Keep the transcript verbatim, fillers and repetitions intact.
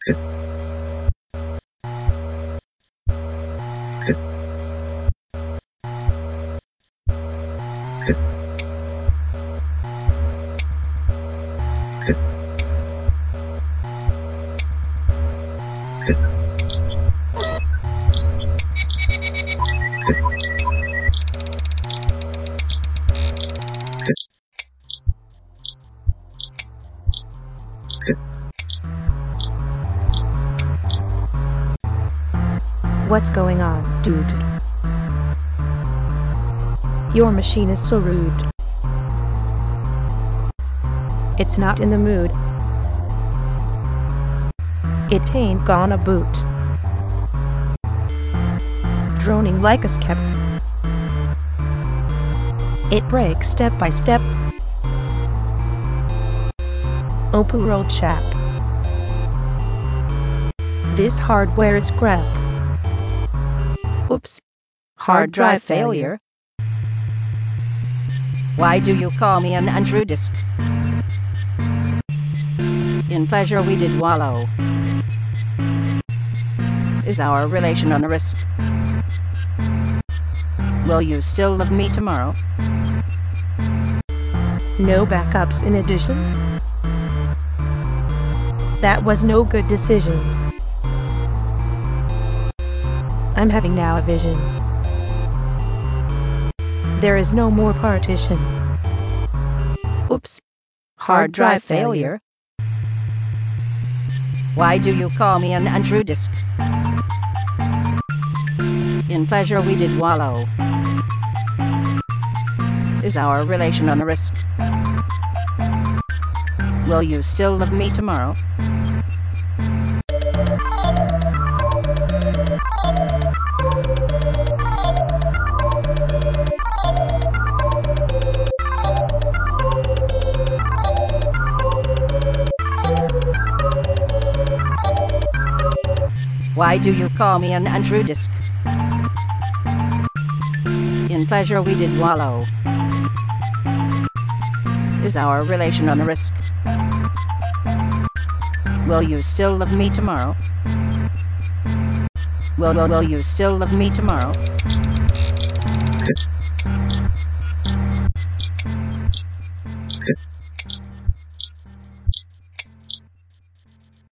What's going on, dude? Your machine is so rude. It's not in the mood. It ain't gonna boot. Droning like a skep. It breaks step by step. Oh, poor old chap. This hardware is crap. Oops. Hard drive failure. Why do you call me an Andrew Disk? In pleasure we did wallow. Is our relation on the risk? Will you still love me tomorrow? No backups in addition? That was no good decision. I'm having now a vision. There is no more partition. Oops. Hard drive failure. Why do you call me an Andrew Disk? In pleasure we did wallow. Is our relation on the risk? Will you still love me tomorrow? Why do you call me an Andrew Disk? In pleasure we did wallow. Is our relation on the risk? Will you still love me tomorrow? Will, will, will you still love me tomorrow?